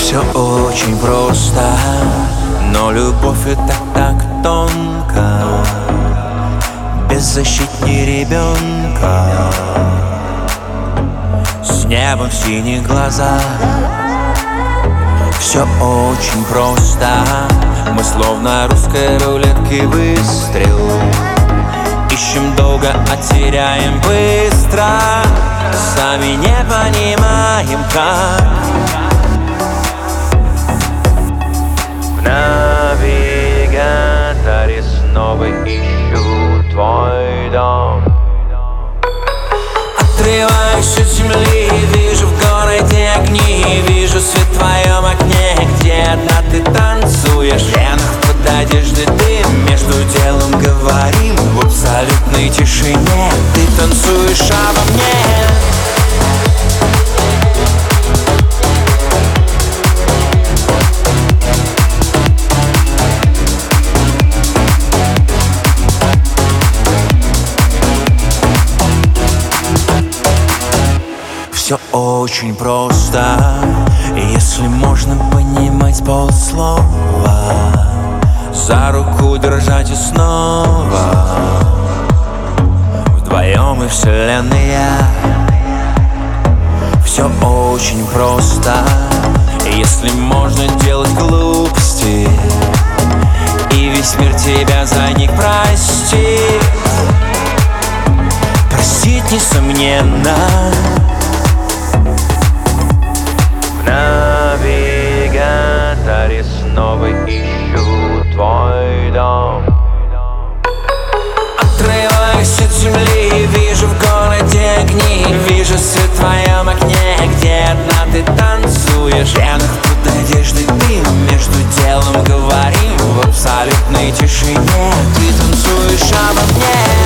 Все очень просто, но любовь это так тонко. Беззащитней ребенка, с небом в синих глазах. Все очень просто, мы словно русской рулетки выстрел. Ищем долго, а теряем быстро. Сами не понимаем как. В навигаторе снова ищу твой дом. Отрываюсь от земли, вижу в городе огни. Вижу свет в твоем окне, где одна ты танцуешь. В венах под одеждой дым, между делом говорим. В абсолютной тишине ты танцуешь обо мне. Все очень просто, если можно понимать полслова. За руку держать и снова. Вдвоем и вселенная. Все очень просто, если можно делать глупости, и весь мир тебя за них простит. Простить несомненно. В навигаторе снова ищу твой дом. Отрываюсь от земли, вижу в городе огни. Вижу свет в твоем окне, где одна ты танцуешь. В венах под одеждой дым, между делом говорим. В абсолютной тишине ты танцуешь обо мне.